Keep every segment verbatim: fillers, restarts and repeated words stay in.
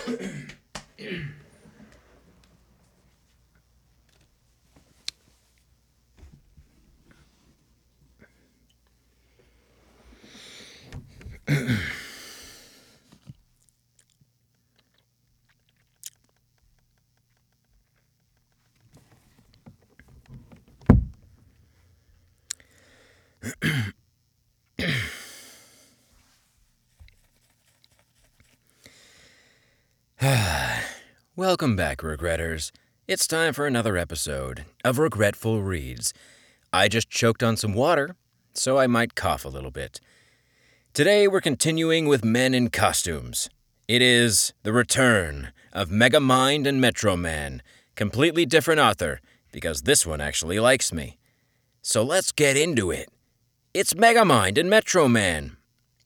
Welcome back, Regretters. It's time for another episode of Regretful Reads. I just choked on some water, so I might cough a little bit. Today we're continuing with Men in Costumes. It is the return of Megamind and Metro Man. Completely different author, because this one actually likes me. So let's get into it. It's Megamind and Metro Man.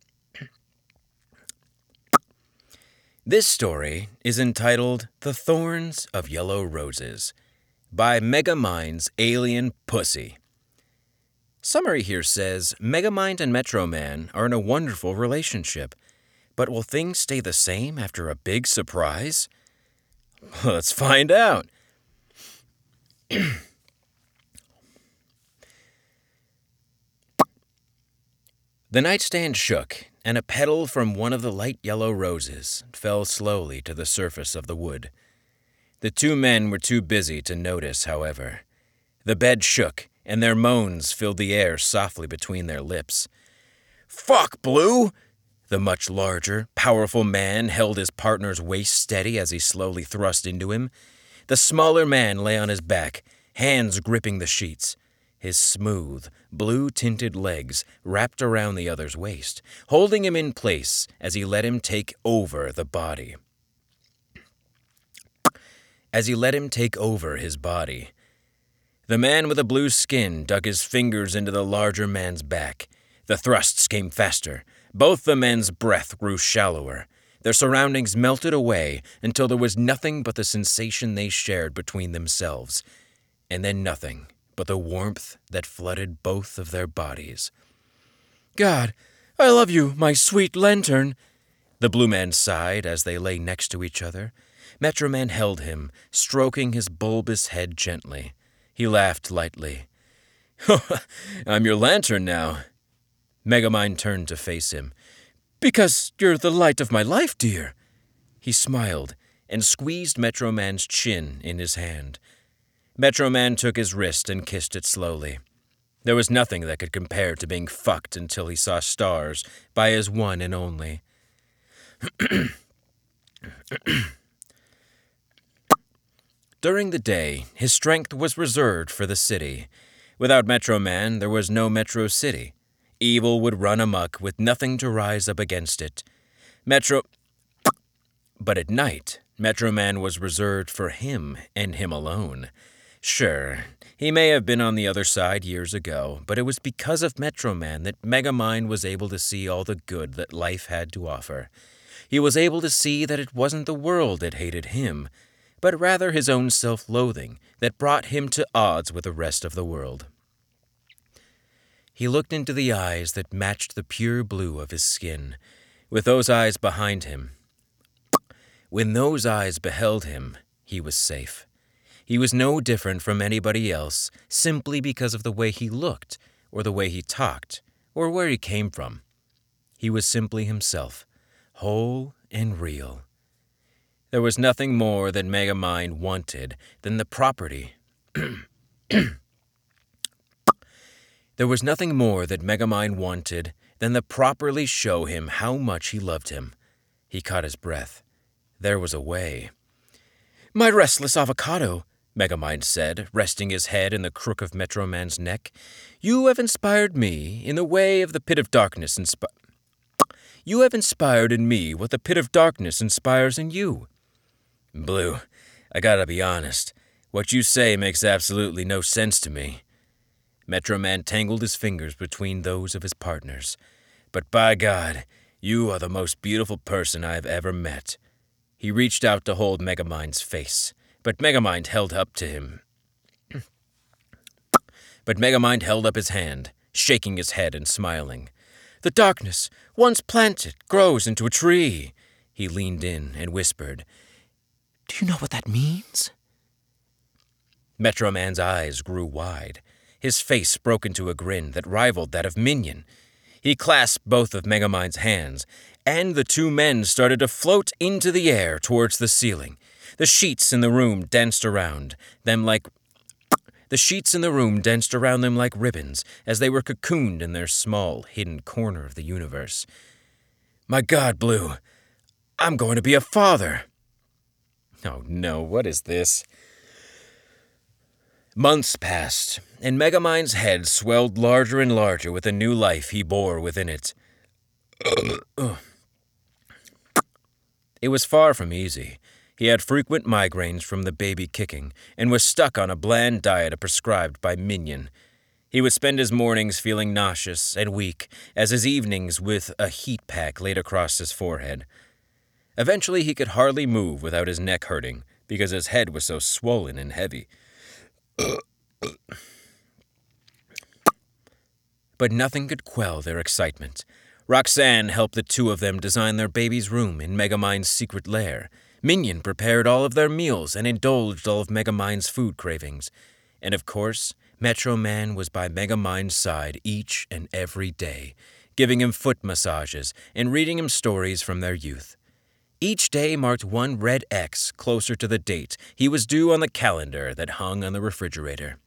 This story is entitled The Thorns of Yellow Roses by Megamind's Alien Pussy. Summary here says Megamind and Metro Man are in a wonderful relationship, but will things stay the same after a big surprise? Let's find out. The nightstand shook, and a petal from one of the light yellow roses fell slowly to the surface of the wood. The two men were too busy to notice, however. The bed shook, and their moans filled the air softly between their lips. "Fuck, Blue!" The much larger, powerful man held his partner's waist steady as he slowly thrust into him. The smaller man lay on his back, hands gripping the sheets. His smooth, blue-tinted legs wrapped around the other's waist, holding him in place as he let him take over the body. As he let him take over his body. The man with the blue skin dug his fingers into the larger man's back. The thrusts came faster. Both the men's breath grew shallower. Their surroundings melted away until there was nothing but the sensation they shared between themselves, and then nothing but the warmth that flooded both of their bodies. "God, I love you, my sweet lantern," the blue man sighed as they lay next to each other. Metro Man held him, stroking his bulbous head gently. He laughed lightly. "I'm your lantern now." Megamind turned to face him. "Because you're the light of my life, dear." He smiled and squeezed Metro Man's chin in his hand. Metro Man took his wrist and kissed it slowly. There was nothing that could compare to being fucked until he saw stars by his one and only. During the day, his strength was reserved for the city. Without Metro Man, there was no Metro City. Evil would run amok with nothing to rise up against it. Metro... But at night, Metro Man was reserved for him and him alone. Sure, he may have been on the other side years ago, but it was because of Metro Man that Megamind was able to see all the good that life had to offer. He was able to see that it wasn't the world that hated him, but rather his own self-loathing that brought him to odds with the rest of the world. He looked into the eyes that matched the pure blue of his skin. With those eyes behind him, when those eyes beheld him, he was safe. He was no different from anybody else simply because of the way he looked, or the way he talked, or where he came from. He was simply himself, whole and real. There was nothing more that Megamind wanted than the property. There was nothing more that Megamind wanted than to properly show him how much he loved him. He caught his breath. There was a way. "My restless avocado," Megamind said, resting his head in the crook of Metro Man's neck. "You have inspired me in the way of the pit of darkness inspi- You have inspired in me what the pit of darkness inspires in you." "Blue, I gotta be honest. What you say makes absolutely no sense to me." Metro Man tangled his fingers between those of his partners. "But by God, you are the most beautiful person I have ever met." He reached out to hold Megamind's face, but Megamind held up to him. But Megamind held up his hand, shaking his head and smiling. "The darkness, once planted, grows into a tree." He leaned in and whispered, "Do you know what that means?" Metro Man's eyes grew wide. His face broke into a grin that rivaled that of Minion. He clasped both of Megamind's hands, and the two men started to float into the air towards the ceiling. The sheets in the room danced around them like the sheets in the room danced around them like ribbons as they were cocooned in their small, hidden corner of the universe. "My God, Blue, I'm going to be a father." Oh no, what is this? Months passed, and Megamind's head swelled larger and larger with the new life he bore within it. It was far from easy. He had frequent migraines from the baby kicking, and was stuck on a bland diet prescribed by Minion. He would spend his mornings feeling nauseous and weak, as his evenings with a heat pack laid across his forehead. Eventually he could hardly move without his neck hurting, because his head was so swollen and heavy. But nothing could quell their excitement. Roxanne helped the two of them design their baby's room in Megamind's secret lair. Minion prepared all of their meals and indulged all of Megamind's food cravings. And of course, Metro Man was by Megamind's side each and every day, giving him foot massages and reading him stories from their youth. Each day marked one red X closer to the date he was due on the calendar that hung on the refrigerator.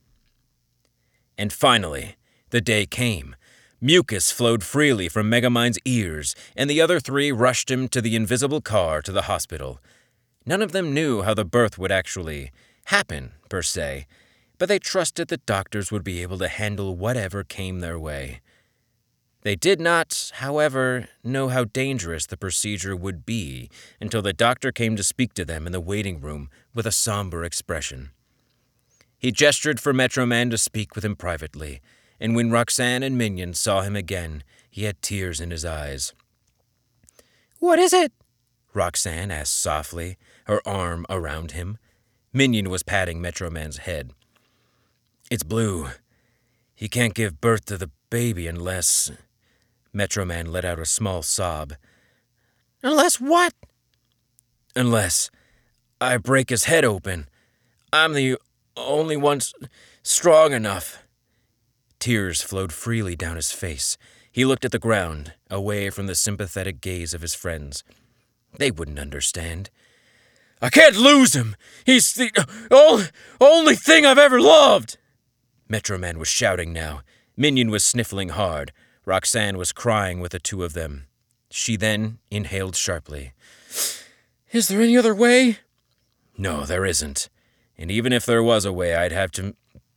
And finally, the day came. Mucus flowed freely from Megamind's ears, and the other three rushed him to the invisible car to the hospital. None of them knew how the birth would actually happen, per se, but they trusted that doctors would be able to handle whatever came their way. They did not, however, know how dangerous the procedure would be until the doctor came to speak to them in the waiting room with a somber expression. He gestured for Metro Man to speak with him privately, and when Roxanne and Minion saw him again, he had tears in his eyes. "What is it?" Roxanne asked softly, her arm around him. Minion was patting Metro Man's head. "It's Blue. He can't give birth to the baby unless..." Metro Man let out a small sob. "Unless what?" "Unless I break his head open. I'm the only one strong enough." Tears flowed freely down his face. He looked at the ground, away from the sympathetic gaze of his friends. They wouldn't understand. "I can't lose him! He's the only, only thing I've ever loved!" Metro Man was shouting now. Minion was sniffling hard. Roxanne was crying with the two of them. She then inhaled sharply. "Is there any other way?" "No, there isn't. And even if there was a way, I'd have to...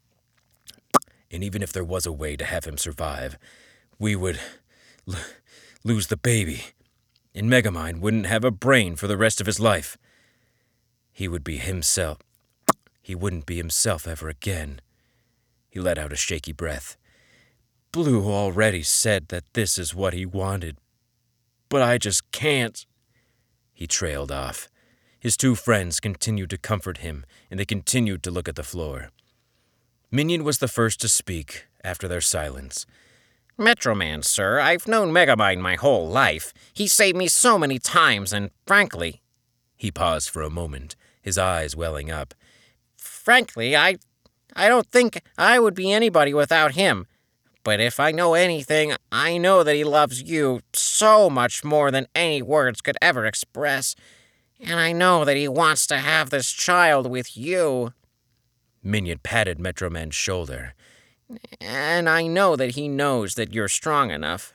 And even if there was a way to have him survive, we would l- lose the baby. And Megamind wouldn't have a brain for the rest of his life. He would be himself. He wouldn't be himself ever again." He let out a shaky breath. "Blue already said that this is what he wanted. But I just can't." He trailed off. His two friends continued to comfort him, and they continued to look at the floor. Minion was the first to speak after their silence. "Metro Man, sir, I've known Megamind my whole life. He saved me so many times, and frankly..." He paused for a moment, his eyes welling up. "Frankly, I... I don't think I would be anybody without him. But if I know anything, I know that he loves you so much more than any words could ever express. And I know that he wants to have this child with you." Minion patted Metro Man's shoulder. "And I know that he knows that you're strong enough."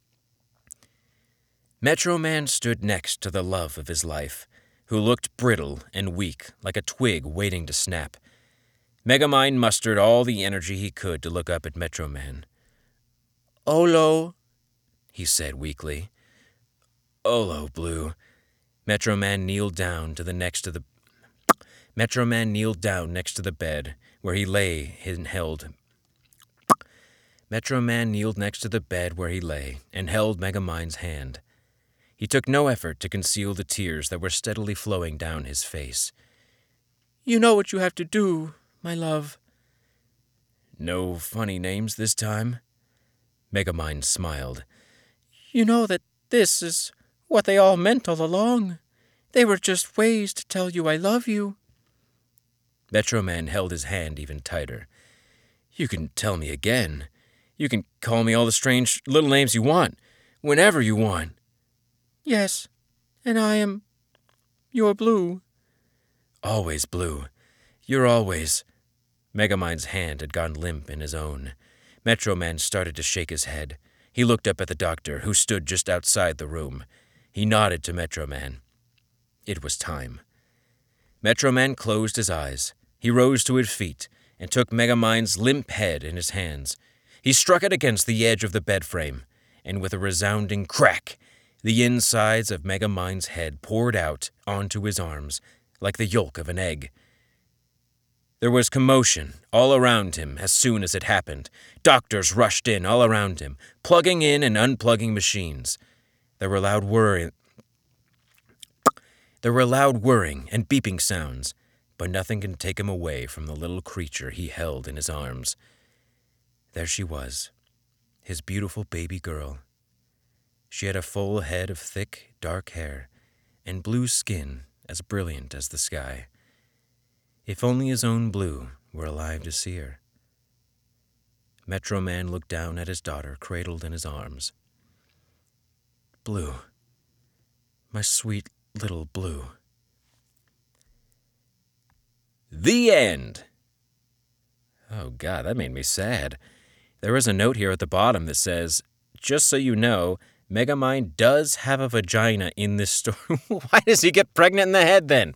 Metro Man stood next to the love of his life, who looked brittle and weak, like a twig waiting to snap. Megamind mustered all the energy he could to look up at Metro Man. "Olo," he said weakly. "Olo, Blue." Metro Man kneeled down to the next to the Metro Man kneeled down next to the bed where he lay and held Metro Man kneeled next to the bed where he lay and held Megamind's hand. He took no effort to conceal the tears that were steadily flowing down his face. "You know what you have to do, my love." "No funny names this time?" Megamind smiled. "You know that this is what they all meant all along. They were just ways to tell you I love you. Metro Man held his hand even tighter. You can tell me again. You can call me all the strange little names you want, whenever you want. Yes, and I am your Blue. Always Blue. You're always... Megamind's hand had gone limp in his own. Metro Man started to shake his head. He looked up at the doctor, who stood just outside the room. He nodded to Metro Man. It was time. Metro Man closed his eyes. He rose to his feet and took Megamind's limp head in his hands. He struck it against the edge of the bed frame, and with a resounding crack, the insides of Megamind's head poured out onto his arms like the yolk of an egg. There was commotion all around him as soon as it happened. Doctors rushed in all around him, plugging in and unplugging machines. There were loud whirring, there were loud whirring and beeping sounds, but nothing can take him away from the little creature he held in his arms. There she was, his beautiful baby girl. She had a full head of thick, dark hair and blue skin as brilliant as the sky. If only his own Blue were alive to see her. Metro Man looked down at his daughter cradled in his arms. Blue, my sweet little Blue. The end. Oh, God, that made me sad. There is a note here at the bottom that says, just so you know, Megamind does have a vagina in this story. Why does he get pregnant in the head, then?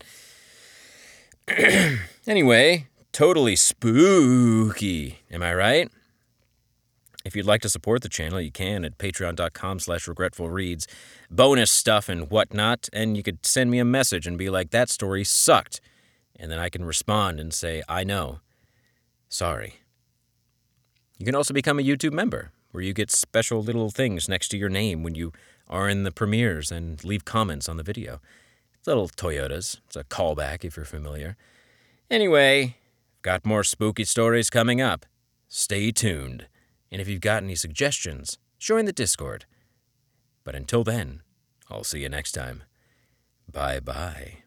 Anyway, totally spooky. Am I right? If you'd like to support the channel, you can at patreon.com slash regretfulreads. Bonus stuff and whatnot, and you could send me a message and be like, that story sucked. And then I can respond and say, I know. Sorry. You can also become a YouTube member, where you get special little things next to your name when you are in the premieres and leave comments on the video. Little Toyotas. It's a callback if you're familiar. Anyway, got more spooky stories coming up. Stay tuned. And if you've got any suggestions, join the Discord. But until then, I'll see you next time. Bye-bye.